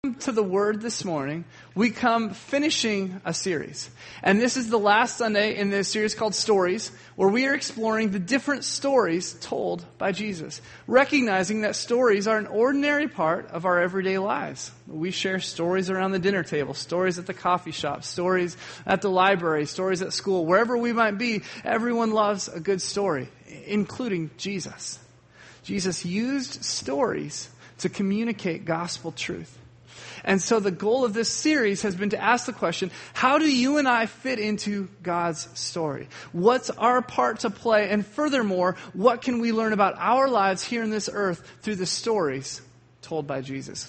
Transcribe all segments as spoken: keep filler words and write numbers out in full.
To the Word this morning, we come finishing a series. And this is the last Sunday in this series called Stories, where we are exploring the different stories told by Jesus, recognizing that stories are an ordinary part of our everyday lives. We share stories around the dinner table, stories at the coffee shop, stories at the library, stories at school. Wherever we might be, everyone loves a good story, including Jesus. Jesus used stories to communicate gospel truth. And so the goal of this series has been to ask the question, how do you and I fit into God's story? What's our part to play? And furthermore, what can we learn about our lives here on this earth through the stories told by Jesus?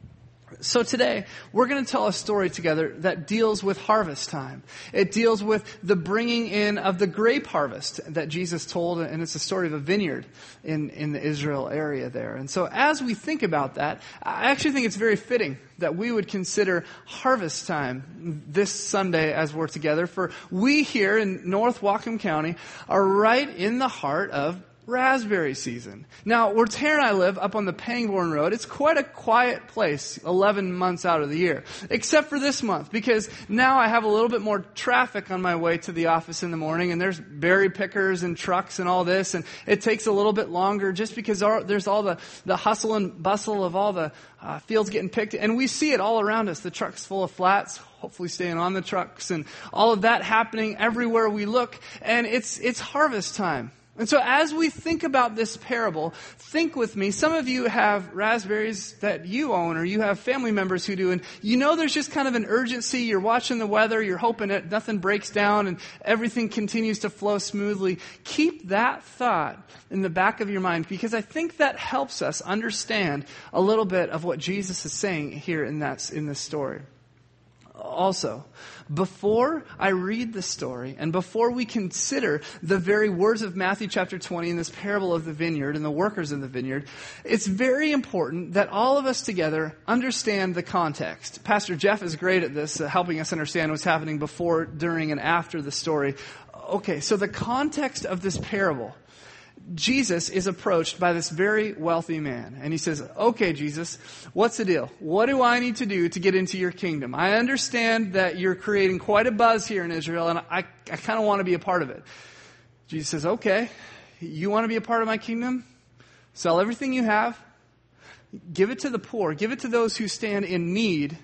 So today, we're going to tell a story together that deals with harvest time. It deals with the bringing in of the grape harvest that Jesus told, and it's a story of a vineyard in, in the Israel area there. And so as we think about that, I actually think it's very fitting that we would consider harvest time this Sunday as we're together. For we here in North Whatcom County are right in the heart of raspberry season. Now, where Tara and I live, up on the Pangbourne Road, it's quite a quiet place eleven months out of the year. Except for this month, because now I have a little bit more traffic on my way to the office in the morning, and there's berry pickers and trucks and all this, and it takes a little bit longer just because our, there's all the, the hustle and bustle of all the uh, fields getting picked, and we see it all around us. The trucks full of flats, hopefully staying on the trucks, and all of that happening everywhere we look, and it's it's harvest time. And so as we think about this parable, think with me. Some of you have raspberries that you own, or you have family members who do, and you know there's just kind of an urgency. You're watching the weather, you're hoping that nothing breaks down and everything continues to flow smoothly. Keep that thought in the back of your mind, because I think that helps us understand a little bit of what Jesus is saying here in that in this story. Also, before I read the story and before we consider the very words of Matthew chapter twenty in this parable of the vineyard and the workers in the vineyard, it's very important that all of us together understand the context. Pastor Jeff is great at this, uh, helping us understand what's happening before, during, and after the story. Okay, so the context of this parable. Jesus is approached by this very wealthy man. And he says, okay, Jesus, what's the deal? What do I need to do to get into your kingdom? I understand that you're creating quite a buzz here in Israel, and I, I kind of want to be a part of it. Jesus says, okay, you want to be a part of my kingdom? Sell everything you have. Give it to the poor. Give it to those who stand in need.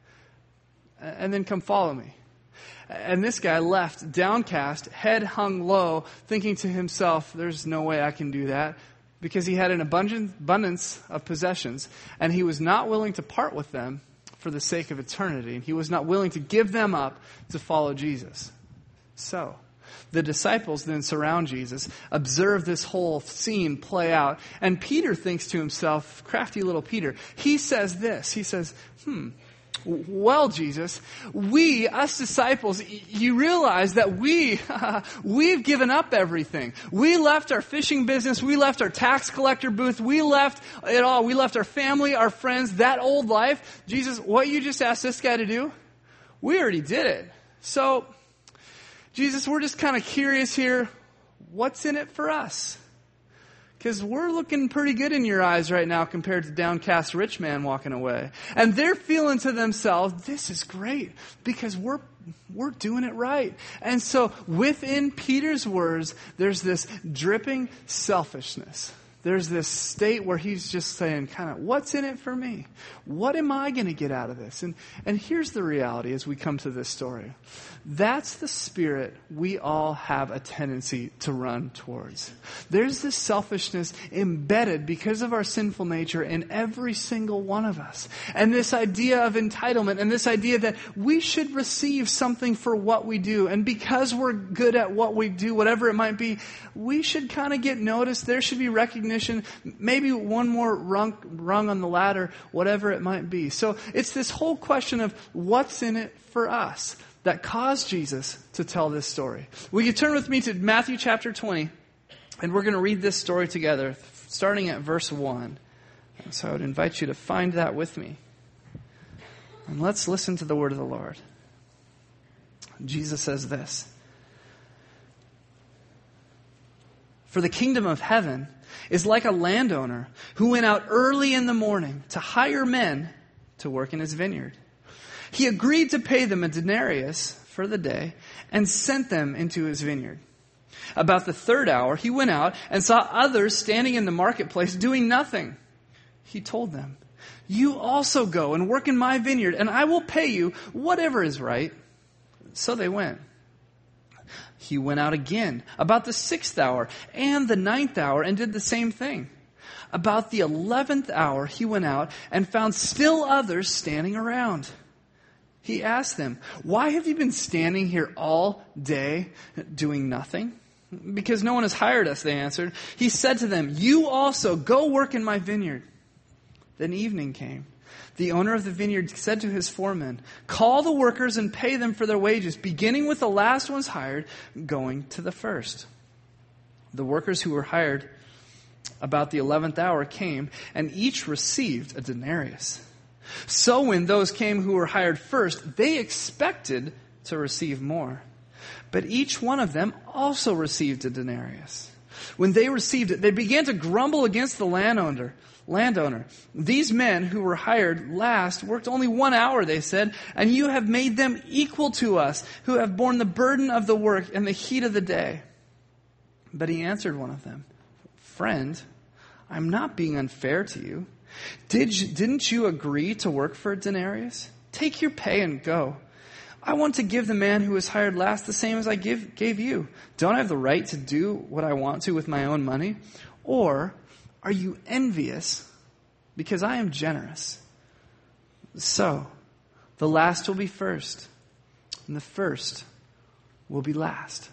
And then come follow me. And this guy left downcast, head hung low, thinking to himself, there's no way I can do that, because he had an abundance of possessions, and he was not willing to part with them for the sake of eternity. And he was not willing to give them up to follow Jesus. So, the disciples then surround Jesus, observe this whole scene play out, and Peter thinks to himself, crafty little Peter, he says this, he says, hmm, well, Jesus, we, us disciples, you realize that we, we've given up everything. We left our fishing business. We left our tax collector booth. We left it all. We left our family, our friends, that old life. Jesus, what you just asked this guy to do, we already did it. So, Jesus, we're just kind of curious here. What's in it for us? Because we're looking pretty good in your eyes right now compared to downcast rich man walking away. And they're feeling to themselves, this is great because we're we're doing it right. And so within Peter's words, there's this dripping selfishness. There's this state where he's just saying, kind of, what's in it for me? What am I going to get out of this? And and here's the reality as we come to this story. That's the spirit we all have a tendency to run towards. There's this selfishness embedded because of our sinful nature in every single one of us. And this idea of entitlement and this idea that we should receive something for what we do. And because we're good at what we do, whatever it might be, we should kind of get noticed. There should be recognition, maybe one more rung, rung on the ladder, whatever it might be. So it's this whole question of what's in it for us that caused Jesus to tell this story. Will you turn with me to Matthew chapter twenty, and we're going to read this story together, starting at verse one. And so I would invite you to find that with me. And let's listen to the word of the Lord. Jesus says this, "For the kingdom of heaven is like a landowner who went out early in the morning to hire men to work in his vineyard. He agreed to pay them a denarius for the day and sent them into his vineyard. About the third hour, he went out and saw others standing in the marketplace doing nothing. He told them, "You also go and work in my vineyard, and I will pay you whatever is right." So they went. He went out again about the sixth hour and the ninth hour and did the same thing. About the eleventh hour, he went out and found still others standing around. He asked them, "Why have you been standing here all day doing nothing?" "Because no one has hired us," they answered. He said to them, "You also go work in my vineyard." Then evening came. The owner of the vineyard said to his foreman, "Call the workers and pay them for their wages, beginning with the last ones hired, going to the first." The workers who were hired about the eleventh hour came, and each received a denarius. So when those came who were hired first, they expected to receive more. But each one of them also received a denarius. When they received it, they began to grumble against the landowner. Landowner, "These men who were hired last worked only one hour," they said, "and you have made them equal to us, who have borne the burden of the work and the heat of the day." But he answered one of them, "Friend, I'm not being unfair to you. Did you, didn't you agree to work for a denarius? Take your pay and go. I want to give the man who was hired last the same as I give, gave you. Don't I have the right to do what I want to with my own money? Or are you envious because I am generous? So, the last will be first, and the first will be last."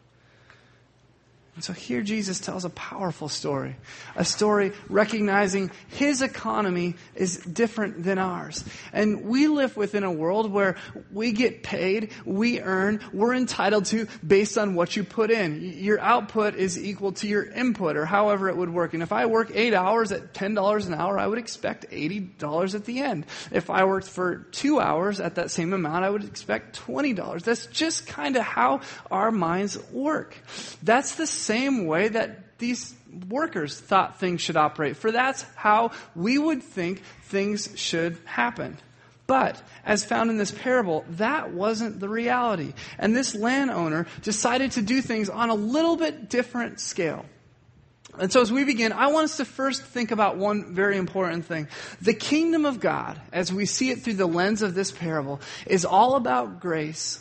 And so here Jesus tells a powerful story, a story recognizing his economy is different than ours. And we live within a world where we get paid, we earn, we're entitled to based on what you put in. Your output is equal to your input, or however it would work. And if I work eight hours at ten dollars an hour, I would expect eighty dollars at the end. If I worked for two hours at that same amount, I would expect twenty dollars. That's just kind of how our minds work. That's the same way that these workers thought things should operate. For that's how we would think things should happen. But, as found in this parable, that wasn't the reality. And this landowner decided to do things on a little bit different scale. And so as we begin, I want us to first think about one very important thing. The kingdom of God, as we see it through the lens of this parable, is all about grace,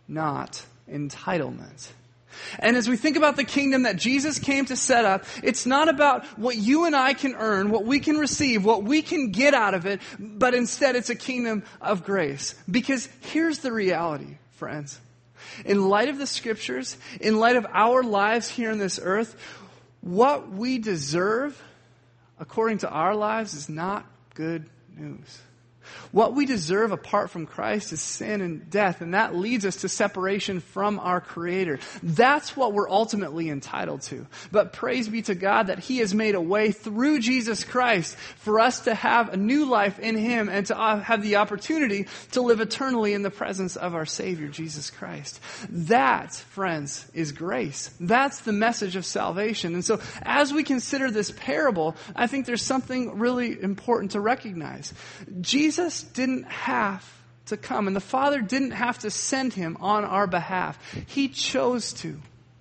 not entitlement. And as we think about the kingdom that Jesus came to set up, it's not about what you and I can earn, what we can receive, what we can get out of it, but instead it's a kingdom of grace. Because here's the reality, friends. In light of the scriptures, in light of our lives here on this earth, what we deserve, according to our lives, is not good news. What we deserve apart from Christ is sin and death, and that leads us to separation from our Creator. That's what we're ultimately entitled to. But praise be to God that He has made a way through Jesus Christ for us to have a new life in Him and to have the opportunity to live eternally in the presence of our Savior, Jesus Christ. That, friends, is grace. That's the message of salvation. And so as we consider this parable, I think there's something really important to recognize. Jesus Jesus didn't have to come, and the Father didn't have to send him on our behalf. He chose to.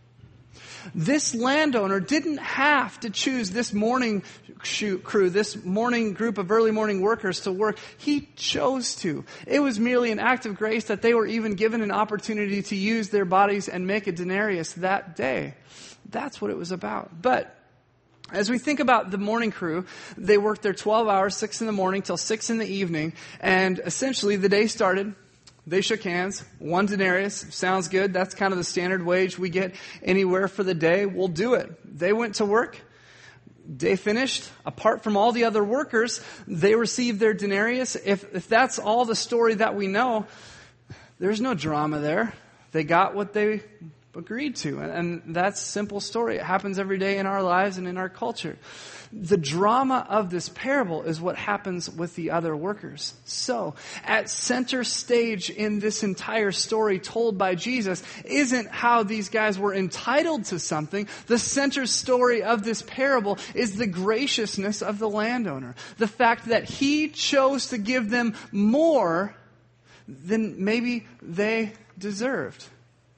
This landowner didn't have to choose this morning crew, this morning group of early morning workers to work. He chose to. It was merely an act of grace that they were even given an opportunity to use their bodies and make a denarius that day. That's what it was about. But as we think about the morning crew, they worked their twelve hours, six in the morning till six in the evening, and essentially the day started. They shook hands. One denarius. Sounds good. That's kind of the standard wage we get anywhere for the day. We'll do it. They went to work. Day finished. Apart from all the other workers, they received their denarius. If, if that's all the story that we know, there's no drama there. They got what they agreed to. And, and that's a simple story. It happens every day in our lives and in our culture. The drama of this parable is what happens with the other workers. So, at center stage in this entire story told by Jesus isn't how these guys were entitled to something. The center story of this parable is the graciousness of the landowner. The fact that he chose to give them more than maybe they deserved.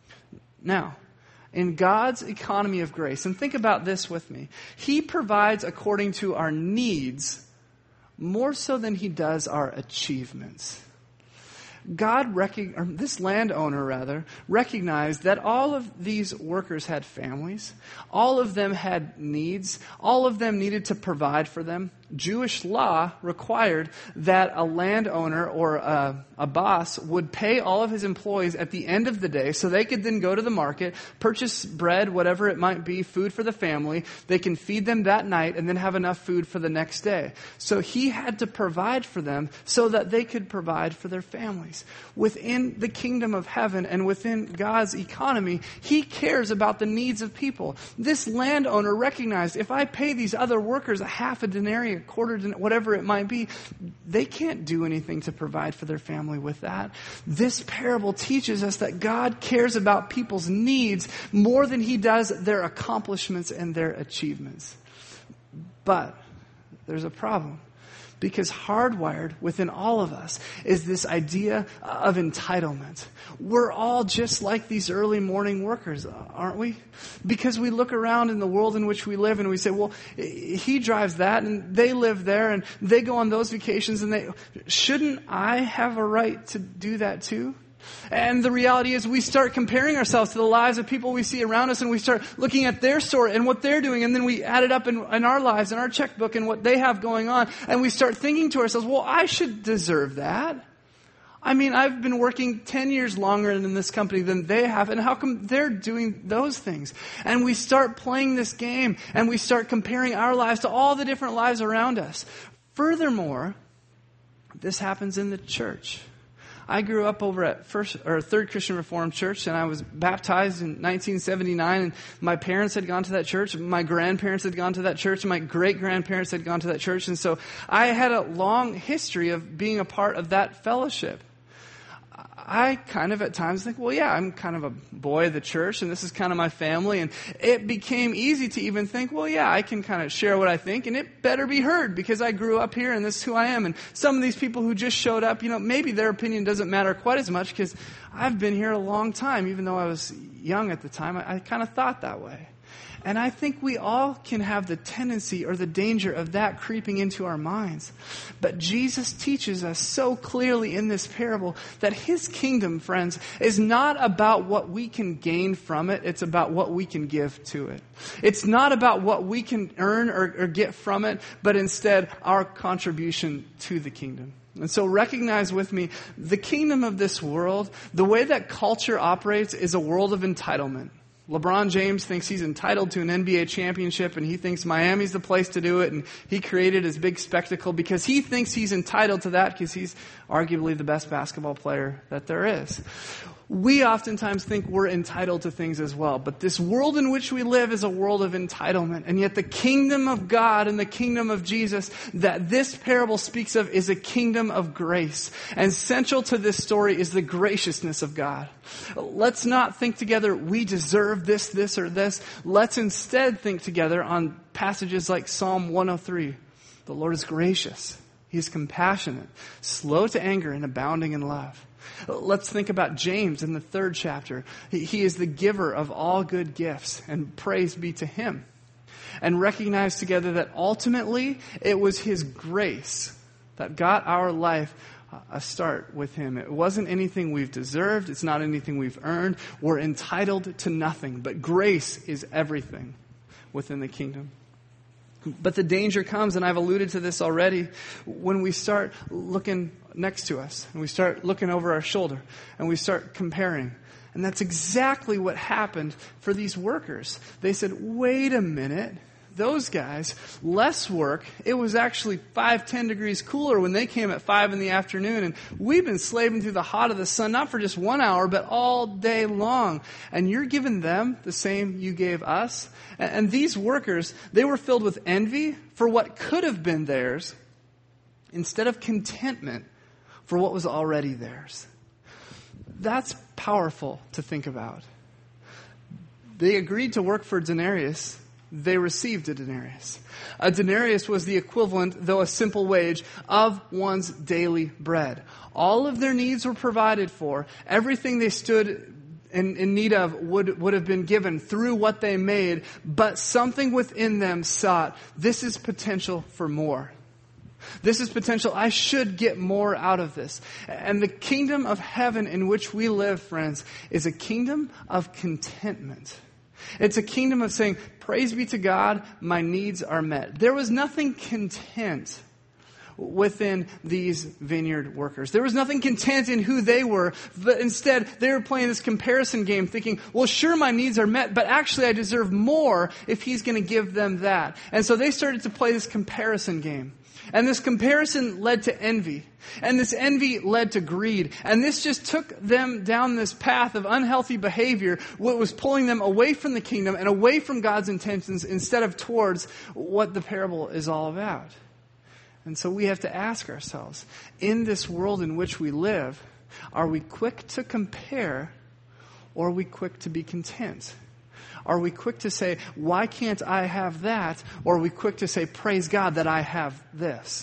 Now, in God's economy of grace, and think about this with me, He provides according to our needs more so than He does our achievements. God, rec- or this landowner rather, recognized that all of these workers had families. All of them had needs. All of them needed to provide for them. Jewish law required that a landowner or a, a boss would pay all of his employees at the end of the day so they could then go to the market, purchase bread, whatever it might be, food for the family. They can feed them that night and then have enough food for the next day. So he had to provide for them so that they could provide for their families. Within the kingdom of heaven and within God's economy, He cares about the needs of people. This landowner recognized, if I pay these other workers a half a denarius, a quarter, whatever it might be, they can't do anything to provide for their family with that. This parable teaches us that God cares about people's needs more than He does their accomplishments and their achievements. But there's a problem. Because hardwired within all of us is this idea of entitlement. We're all just like these early morning workers, aren't we? Because we look around in the world in which we live and we say, well, he drives that and they live there and they go on those vacations and they, shouldn't I have a right to do that too? And the reality is we start comparing ourselves to the lives of people we see around us and we start looking at their story and what they're doing and then we add it up in, in our lives, in our checkbook and what they have going on and we start thinking to ourselves, well, I should deserve that. I mean, I've been working ten years longer in this company than they have, and how come they're doing those things? And we start playing this game and we start comparing our lives to all the different lives around us. Furthermore, this happens in the church. I grew up over at First or Third Christian Reformed Church, and I was baptized in nineteen seventy-nine. And my parents had gone to that church, my grandparents had gone to that church, and my great grandparents had gone to that church. And so I had a long history of being a part of that fellowship. I kind of at times think, well, yeah, I'm kind of a boy of the church, and this is kind of my family. And it became easy to even think, well, yeah, I can kind of share what I think, and it better be heard because I grew up here and this is who I am. And some of these people who just showed up, you know, maybe their opinion doesn't matter quite as much because I've been here a long time. Even though I was young at the time, I, I kind of thought that way. And I think we all can have the tendency or the danger of that creeping into our minds. But Jesus teaches us so clearly in this parable that His kingdom, friends, is not about what we can gain from it. It's about what we can give to it. It's not about what we can earn or, or get from it, but instead our contribution to the kingdom. And so recognize with me, the kingdom of this world, the way that culture operates is a world of entitlement. LeBron James thinks he's entitled to an N B A championship and he thinks Miami's the place to do it, and he created his big spectacle because he thinks he's entitled to that because he's arguably the best basketball player that there is. We oftentimes think we're entitled to things as well, but this world in which we live is a world of entitlement, and yet the kingdom of God and the kingdom of Jesus that this parable speaks of is a kingdom of grace, and central to this story is the graciousness of God. Let's not think together, we deserve this, this, or this. Let's instead think together on passages like Psalm one oh three. The Lord is gracious. He is compassionate, slow to anger, and abounding in love. Let's think about James in the third chapter. He, he is the giver of all good gifts, and praise be to Him. And recognize together that ultimately it was His grace that got our life a start with Him. It wasn't anything we've deserved. It's not anything we've earned. We're entitled to nothing. But grace is everything within the kingdom. But the danger comes, and I've alluded to this already, when we start looking next to us, and we start looking over our shoulder, and we start comparing. And that's exactly what happened for these workers. They said, wait a minute, those guys, less work. It was actually five, ten degrees cooler when they came at five in the afternoon. And we've been slaving through the hot of the sun, not for just one hour, but all day long. And you're giving them the same you gave us. And, and these workers, they were filled with envy for what could have been theirs, instead of contentment for what was already theirs. That's powerful to think about. They agreed to work for a denarius. They received a denarius. A denarius was the equivalent, though a simple wage, of one's daily bread. All of their needs were provided for. Everything they stood in, in need of would, would have been given through what they made, but something within them sought, this is potential for more. This is potential. I should get more out of this. And the kingdom of heaven in which we live, friends, is a kingdom of contentment. It's a kingdom of saying, praise be to God, my needs are met. There was nothing content within these vineyard workers. There was nothing content in who they were, but instead they were playing this comparison game thinking, well, sure, my needs are met, but actually I deserve more if he's going to give them that. And so they started to play this comparison game. And this comparison led to envy. And this envy led to greed. And this just took them down this path of unhealthy behavior, what was pulling them away from the kingdom and away from God's intentions instead of towards what the parable is all about. And so we have to ask ourselves, in this world in which we live, are we quick to compare or are we quick to be content? Are we quick to say, why can't I have that? Or are we quick to say, praise God that I have this?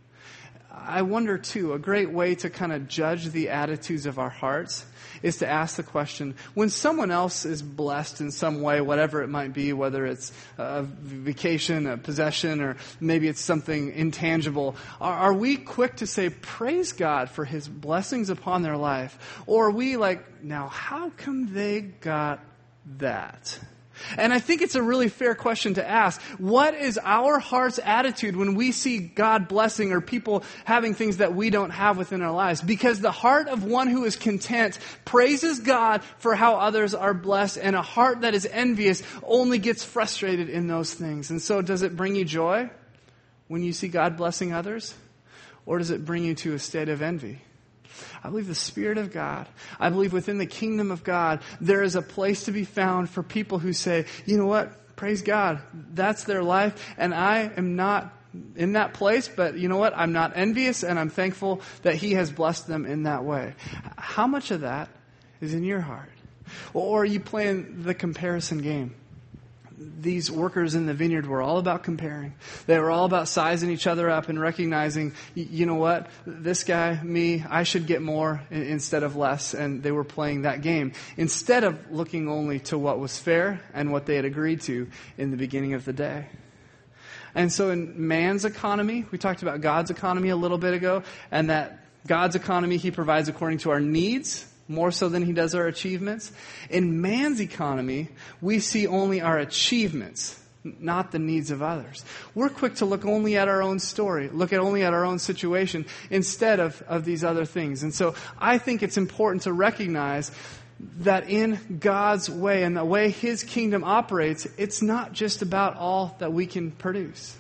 I wonder too, a great way to kind of judge the attitudes of our hearts is to ask the question, when someone else is blessed in some way, whatever it might be, whether it's a vacation, a possession, or maybe it's something intangible, are, are we quick to say, praise God for his blessings upon their life? Or are we like, now how come they got that? And I think it's a really fair question to ask. What is our heart's attitude when we see God blessing or people having things that we don't have within our lives? Because the heart of one who is content praises God for how others are blessed, and a heart that is envious only gets frustrated in those things. And so does it bring you joy when you see God blessing others? Or does it bring you to a state of envy? I believe the Spirit of God, I believe within the kingdom of God, there is a place to be found for people who say, you know what, praise God, that's their life, and I am not in that place, but you know what, I'm not envious, and I'm thankful that He has blessed them in that way. How much of that is in your heart? Or are you playing the comparison game? These workers in the vineyard were all about comparing. They were all about sizing each other up and recognizing, you know what, this guy, me, I should get more instead of less. And they were playing that game instead of looking only to what was fair and what they had agreed to in the beginning of the day. And so in man's economy, we talked about God's economy a little bit ago, and that God's economy, He provides according to our needs, more so than He does our achievements. In man's economy, we see only our achievements, not the needs of others. We're quick to look only at our own story, look at only at our own situation instead of, of these other things. And so I think it's important to recognize that in God's way and the way His kingdom operates, it's not just about all that we can produce.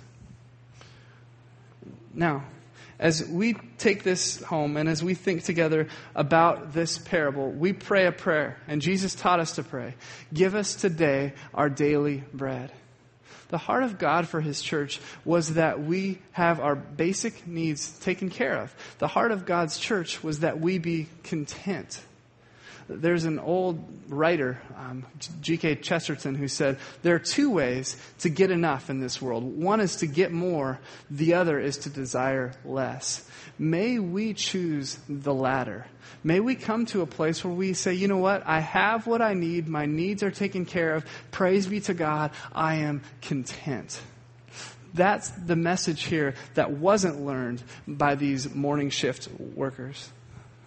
Now, as we take this home and as we think together about this parable, we pray a prayer. And Jesus taught us to pray. Give us today our daily bread. The heart of God for His church was that we have our basic needs taken care of. The heart of God's church was that we be content. There's an old writer, um, G K Chesterton, who said, there are two ways to get enough in this world. One is to get more. The other is to desire less. May we choose the latter. May we come to a place where we say, you know what? I have what I need. My needs are taken care of. Praise be to God. I am content. That's the message here that wasn't learned by these morning shift workers.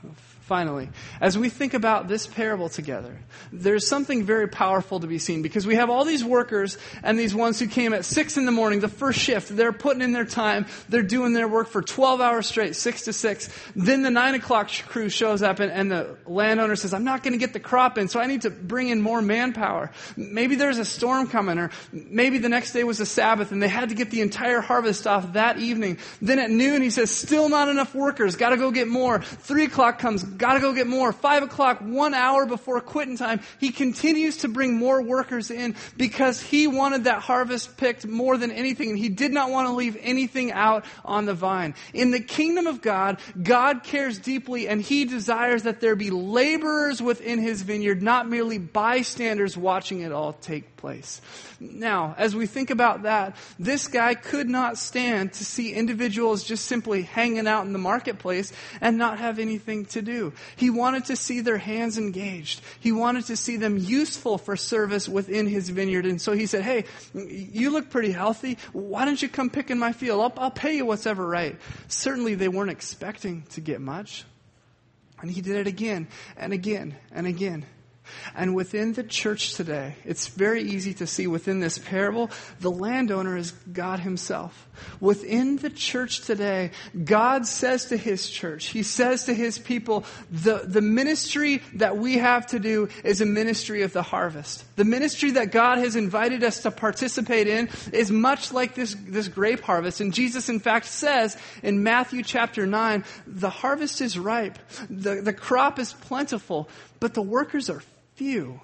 Finally, as we think about this parable together, there's something very powerful to be seen, because we have all these workers and these ones who came at six in the morning, the first shift. They're putting in their time. They're doing their work for twelve hours straight, six to six. Then the nine o'clock crew shows up and, and the landowner says, I'm not going to get the crop in, so I need to bring in more manpower. Maybe there's a storm coming, or maybe the next day was a Sabbath and they had to get the entire harvest off that evening. Then at noon he says, still not enough workers. Got to go get more. Three o'clock comes. Got to go get more. Five o'clock, one hour before quitting time, he continues to bring more workers in because he wanted that harvest picked more than anything, and he did not want to leave anything out on the vine. In the kingdom of God, God cares deeply, and he desires that there be laborers within his vineyard, not merely bystanders watching it all take place. Now, as we think about that, this guy could not stand to see individuals just simply hanging out in the marketplace and not have anything to do. He wanted to see their hands engaged. He wanted to see them useful for service within his vineyard. And so he said, hey, you look pretty healthy. Why don't you come pick in my field? I'll, I'll pay you what's ever right. Certainly they weren't expecting to get much. And he did it again and again and again. And within the church today, it's very easy to see within this parable, the landowner is God himself. Within the church today, God says to his church, he says to his people, the, the ministry that we have to do is a ministry of the harvest. The ministry that God has invited us to participate in is much like this, this grape harvest. And Jesus, in fact, says in Matthew chapter nine, the harvest is ripe, the, the crop is plentiful, but the workers are few.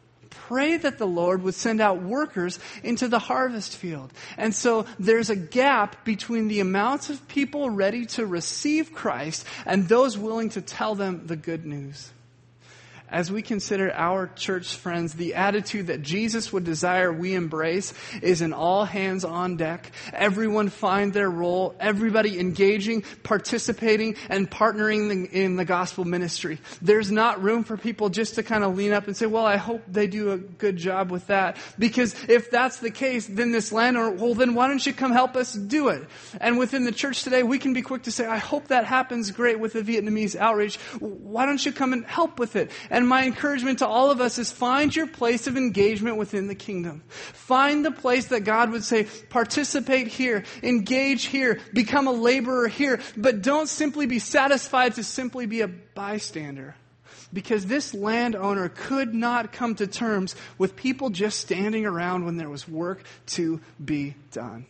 Pray that the Lord would send out workers into the harvest field. And so there's a gap between the amounts of people ready to receive Christ and those willing to tell them the good news. As we consider our church friends, the attitude that Jesus would desire we embrace is an all hands on deck. Everyone find their role. Everybody engaging, participating, and partnering in the gospel ministry. There's not room for people just to kind of lean up and say, well, I hope they do a good job with that. Because if that's the case, then this landowner, well, then why don't you come help us do it? And within the church today, we can be quick to say, I hope that happens great with the Vietnamese outreach. Why don't you come and help with it? And my encouragement to all of us is find your place of engagement within the kingdom. Find the place that God would say, participate here, engage here, become a laborer here, but don't simply be satisfied to simply be a bystander. Because this landowner could not come to terms with people just standing around when there was work to be done.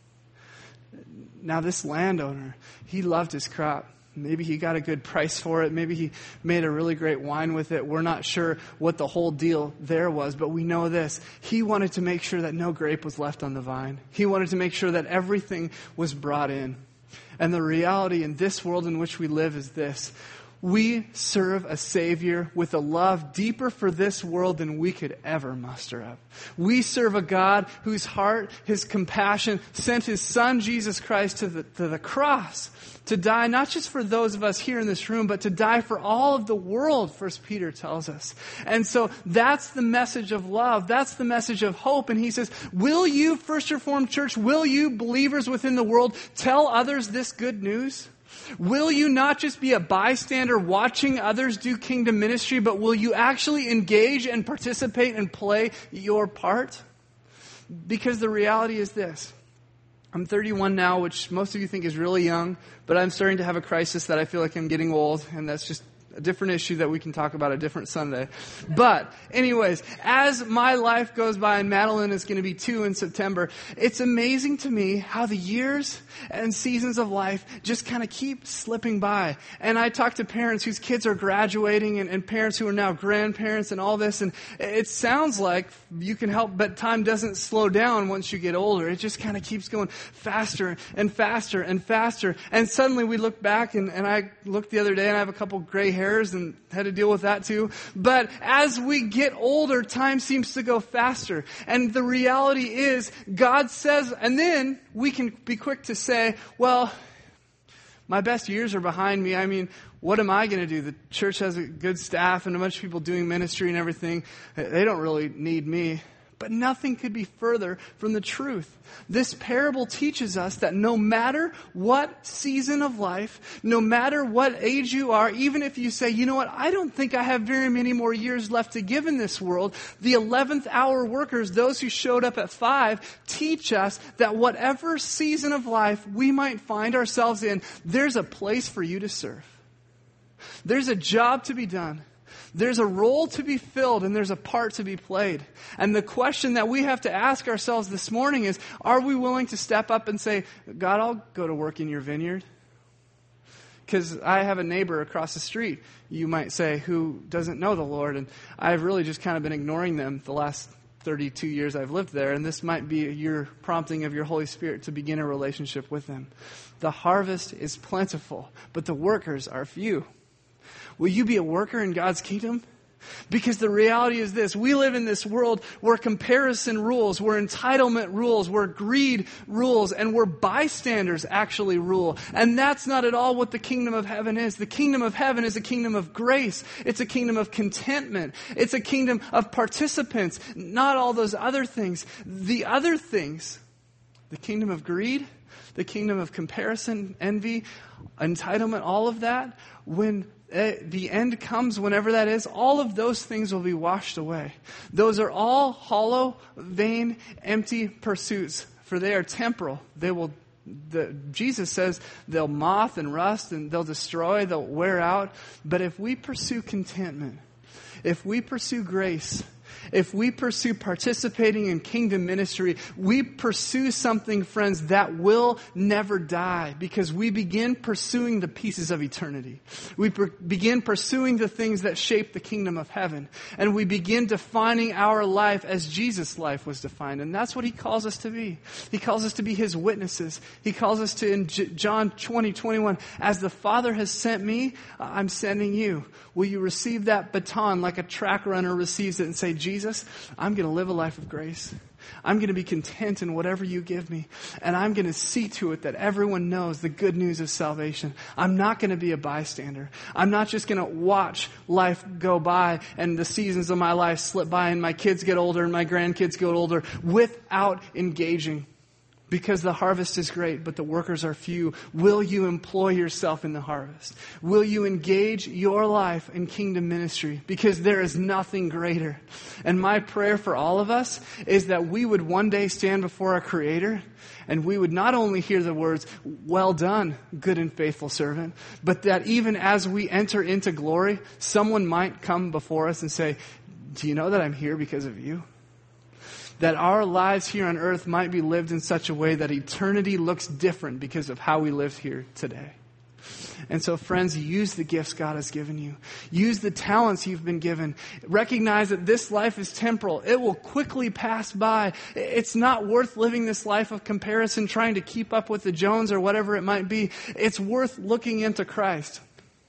Now this landowner, he loved his crop. Maybe he got a good price for it. Maybe he made a really great wine with it. We're not sure what the whole deal there was, but we know this. He wanted to make sure that no grape was left on the vine. He wanted to make sure that everything was brought in. And the reality in this world in which we live is this. We serve a Savior with a love deeper for this world than we could ever muster up. We serve a God whose heart, His compassion, sent His Son, Jesus Christ, to the, to the cross to die not just for those of us here in this room, but to die for all of the world, First Peter tells us. And so that's the message of love. That's the message of hope. And he says, will you, First Reformed Church, will you, believers within the world, tell others this good news? Will you not just be a bystander watching others do kingdom ministry, but will you actually engage and participate and play your part? Because the reality is this. I'm thirty-one now, which most of you think is really young, but I'm starting to have a crisis that I feel like I'm getting old, and that's just a different issue that we can talk about a different Sunday. But anyways, as my life goes by, and Madeline is going to be two in September, it's amazing to me how the years and seasons of life just kind of keep slipping by. And I talk to parents whose kids are graduating and, and parents who are now grandparents and all this, and it sounds like you can help, but time doesn't slow down once you get older. It just kind of keeps going faster and faster and faster. And suddenly we look back, and, and I looked the other day and I have a couple gray hairs and had to deal with that too. But as we get older, time seems to go faster. And the reality is, God says, and then we can be quick to say, well, my best years are behind me. I mean, what am I going to do? The church has a good staff and a bunch of people doing ministry and everything. They don't really need me. But nothing could be further from the truth. This parable teaches us that no matter what season of life, no matter what age you are, even if you say, you know what, I don't think I have very many more years left to give in this world, the eleventh hour workers, those who showed up at five, teach us that whatever season of life we might find ourselves in, there's a place for you to serve. There's a job to be done. There's a role to be filled and there's a part to be played. And the question that we have to ask ourselves this morning is, are we willing to step up and say, God, I'll go to work in your vineyard? Because I have a neighbor across the street, you might say, who doesn't know the Lord. And I've really just kind of been ignoring them the last thirty-two years I've lived there. And this might be your prompting of your Holy Spirit to begin a relationship with them. The harvest is plentiful, but the workers are few. Will you be a worker in God's kingdom? Because the reality is this, we live in this world where comparison rules, where entitlement rules, where greed rules, and where bystanders actually rule. And that's not at all what the kingdom of heaven is. The kingdom of heaven is a kingdom of grace. It's a kingdom of contentment. It's a kingdom of participants, not all those other things. The other things, the kingdom of greed, the kingdom of comparison, envy, entitlement, all of that, when Uh, the end comes, whenever that is, all of those things will be washed away. Those are all hollow, vain, empty pursuits, for they are temporal. They will, the, Jesus says they'll moth and rust and they'll destroy, they'll wear out. But if we pursue contentment, if we pursue grace, if we pursue participating in kingdom ministry, we pursue something, friends, that will never die, because we begin pursuing the pieces of eternity. We per- begin pursuing the things that shape the kingdom of heaven. And we begin defining our life as Jesus' life was defined. And that's what He calls us to be. He calls us to be His witnesses. He calls us to, in J- John twenty, twenty-one, as the Father has sent me, I'm sending you. Will you receive that baton like a track runner receives it and say, Jesus, I'm going to live a life of grace. I'm going to be content in whatever you give me. And I'm going to see to it that everyone knows the good news of salvation. I'm not going to be a bystander. I'm not just going to watch life go by and the seasons of my life slip by and my kids get older and my grandkids get older without engaging. Because the harvest is great, but the workers are few. Will you employ yourself in the harvest? Will you engage your life in kingdom ministry? Because there is nothing greater. And my prayer for all of us is that we would one day stand before our Creator, and we would not only hear the words, well done, good and faithful servant, but that even as we enter into glory, someone might come before us and say, do you know that I'm here because of you? That our lives here on earth might be lived in such a way that eternity looks different because of how we live here today. And so, friends, use the gifts God has given you. Use the talents you've been given. Recognize that this life is temporal. It will quickly pass by. It's not worth living this life of comparison, trying to keep up with the Jones or whatever it might be. It's worth looking into Christ.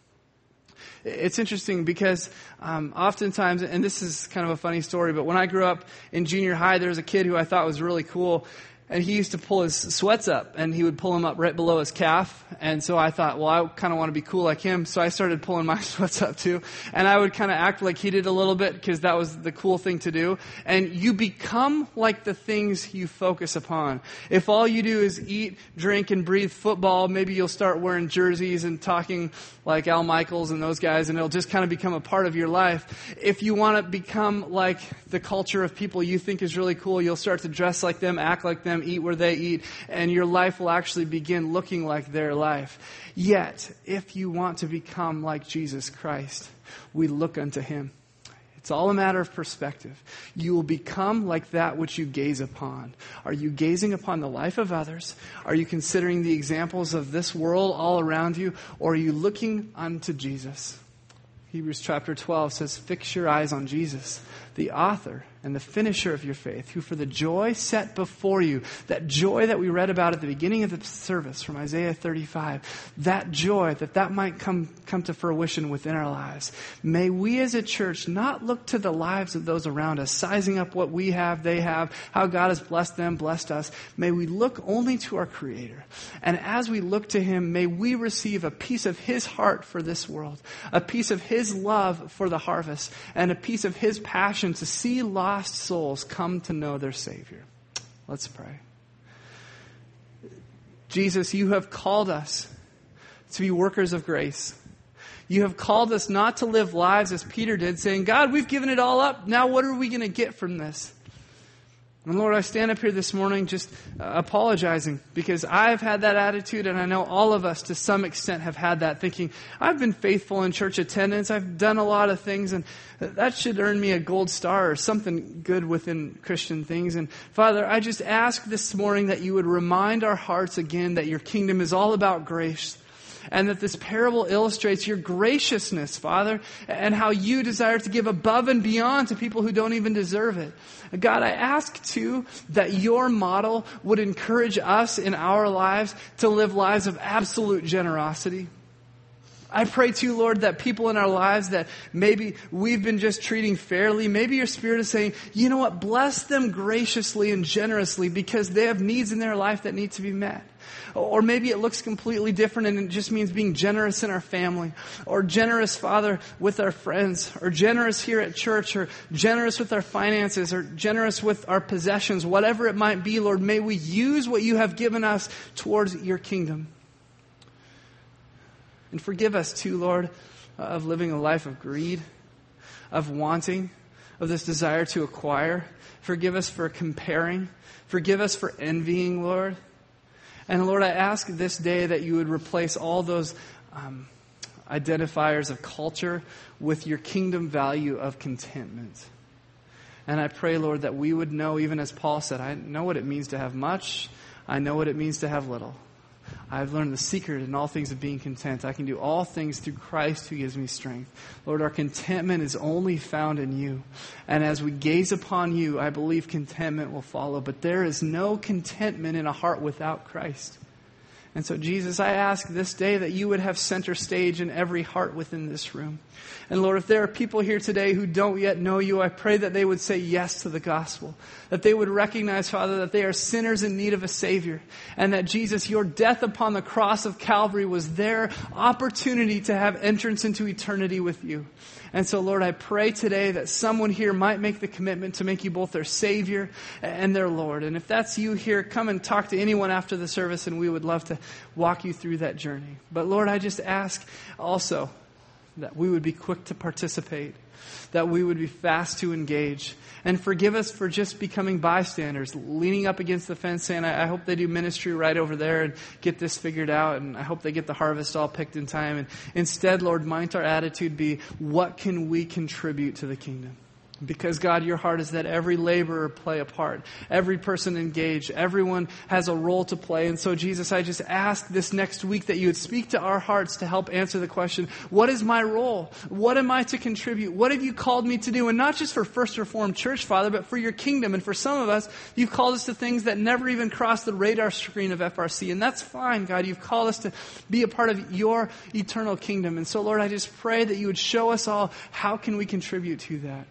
It's interesting because um, oftentimes, and this is kind of a funny story, but when I grew up in junior high, there was a kid who I thought was really cool. And he used to pull his sweats up, and he would pull them up right below his calf. And so I thought, well, I kind of want to be cool like him. So I started pulling my sweats up too. And I would kind of act like he did a little bit, because that was the cool thing to do. And you become like the things you focus upon. If all you do is eat, drink, and breathe football, maybe you'll start wearing jerseys and talking like Al Michaels and those guys, and it'll just kind of become a part of your life. If you want to become like the culture of people you think is really cool, you'll start to dress like them, act like them, eat where they eat, and your life will actually begin looking like their life. Yet, if you want to become like Jesus Christ, we look unto Him. It's all a matter of perspective. You will become like that which you gaze upon. Are you gazing upon the life of others? Are you considering the examples of this world all around you? Or are you looking unto Jesus? Hebrews chapter twelve says, fix your eyes on Jesus, the author and the finisher of your faith, who for the joy set before you, that joy that we read about at the beginning of the service from Isaiah thirty-five, that joy, that that might come, come to fruition within our lives. May we as a church not look to the lives of those around us, sizing up what we have, they have, how God has blessed them, blessed us. May we look only to our Creator. And as we look to Him, may we receive a piece of His heart for this world, a piece of His love for the harvest, and a piece of His passion to see lost lost souls come to know their Savior. Let's pray. Jesus, you have called us to be workers of grace. You have called us not to live lives as Peter did, saying, God, we've given it all up. Now what are we going to get from this? And Lord, I stand up here this morning just uh, apologizing because I've had that attitude, and I know all of us to some extent have had that, thinking, I've been faithful in church attendance, I've done a lot of things, and that should earn me a gold star or something good within Christian things. And Father, I just ask this morning that you would remind our hearts again that your kingdom is all about grace. And that this parable illustrates your graciousness, Father, and how you desire to give above and beyond to people who don't even deserve it. God, I ask too that your model would encourage us in our lives to live lives of absolute generosity. I pray too, Lord, that people in our lives that maybe we've been just treating fairly, maybe your Spirit is saying, you know what, bless them graciously and generously because they have needs in their life that need to be met. Or maybe it looks completely different and it just means being generous in our family, or generous, Father, with our friends, or generous here at church, or generous with our finances, or generous with our possessions, whatever it might be, Lord, may we use what you have given us towards your kingdom. And forgive us too, Lord, of living a life of greed, of wanting, of this desire to acquire. Forgive us for comparing. Forgive us for envying, Lord. And Lord, I ask this day that you would replace all those um, identifiers of culture with your kingdom value of contentment. And I pray, Lord, that we would know, even as Paul said, I know what it means to have much. I know what it means to have little. I've learned the secret in all things of being content. I can do all things through Christ who gives me strength. Lord, our contentment is only found in you. And as we gaze upon you, I believe contentment will follow. But there is no contentment in a heart without Christ. And so, Jesus, I ask this day that you would have center stage in every heart within this room. And Lord, if there are people here today who don't yet know you, I pray that they would say yes to the gospel. That they would recognize, Father, that they are sinners in need of a Savior. And that, Jesus, your death upon the cross of Calvary was their opportunity to have entrance into eternity with you. And so, Lord, I pray today that someone here might make the commitment to make you both their Savior and their Lord. And if that's you here, come and talk to anyone after the service, and we would love to walk you through that journey. But Lord, I just ask also that we would be quick to participate, that we would be fast to engage. And forgive us for just becoming bystanders, leaning up against the fence saying, I, I hope they do ministry right over there and get this figured out, and I hope they get the harvest all picked in time. And instead, Lord, might our attitude be, what can we contribute to the kingdom? Because, God, your heart is that every laborer play a part. Every person engage. Everyone has a role to play. And so, Jesus, I just ask this next week that you would speak to our hearts to help answer the question, what is my role? What am I to contribute? What have you called me to do? And not just for First Reformed Church, Father, but for your kingdom. And for some of us, you've called us to things that never even crossed the radar screen of F R C. And that's fine, God. You've called us to be a part of your eternal kingdom. And so, Lord, I just pray that you would show us all how can we contribute to that.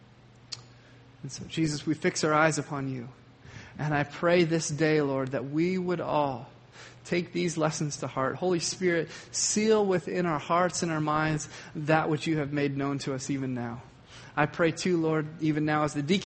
And so, Jesus, we fix our eyes upon you. And I pray this day, Lord, that we would all take these lessons to heart. Holy Spirit, seal within our hearts and our minds that which you have made known to us even now. I pray too, Lord, even now as the deacon